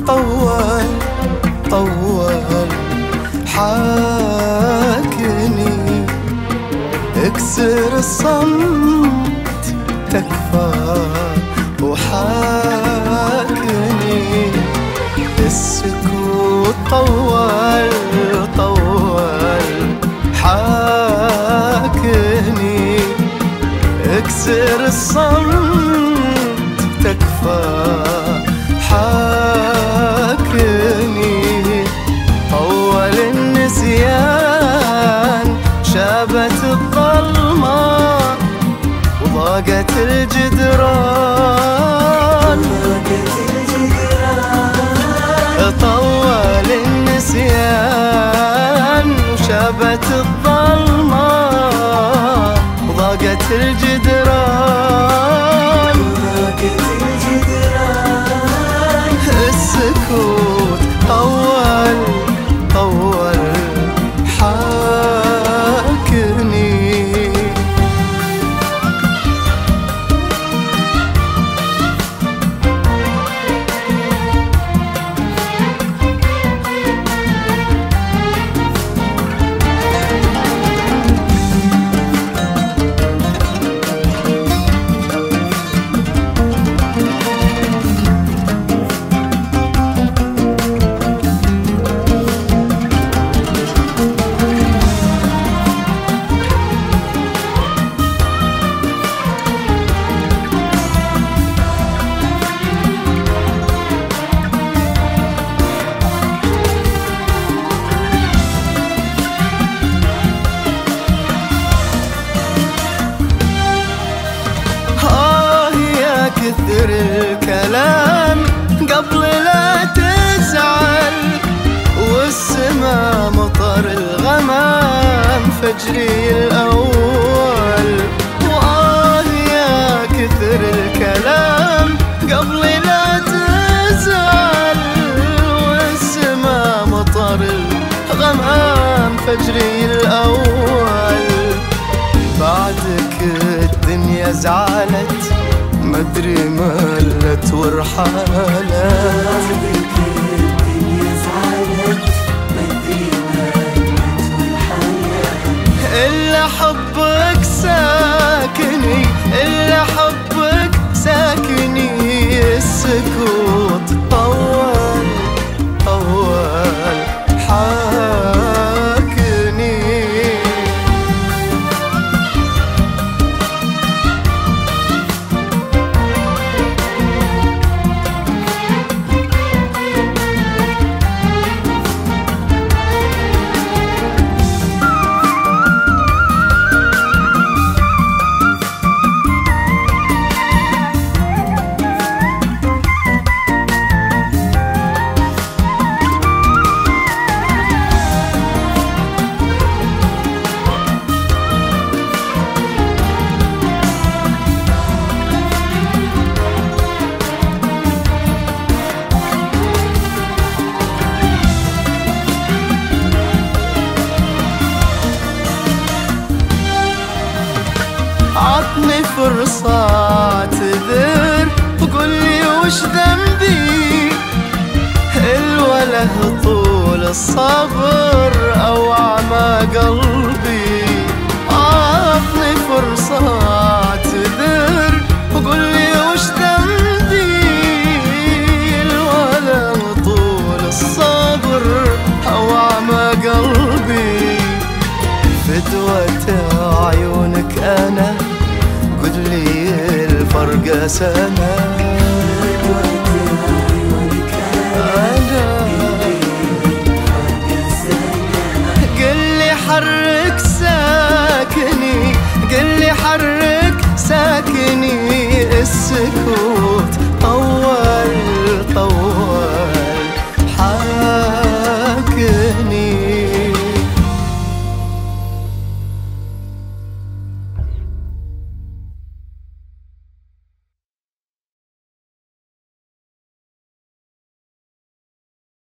طول طول حاكني، اكسر الصمت تكفى وحاكني، السكوت طول طول حاكني، اكسر الصمت تكفى حاكني، طول النسيان شابت الظلمة وضاقت الجدران، طول النسيان وشابت الظلمة وضاقت الجدران، السكوت طول طول حاكني. كثر الكلام قبل لا تزعل، والسما مطر الغمام فجري الأول، يا كثر الكلام قبل لا تزعل، والسما مطر الغمام فجري الأول، بعدك الدنيا زعلت مدري ملت ورحالت، بعدك الدنيا زعلت مدري ملت ورحالت، إلا حبك ساكني إلا حبك ساكني، السكوت طول طول حاكني. عطني فرصة اعتذر وقول لي وش ذنبي، الوله طول الصبر أو أعمى قلبي، عطني فرصة اعتذر وقول لي وش ذنبي، الوله طول الصبر أو أعمى قلبي، فدوة عيونك أنا قل لي الفرق سنة.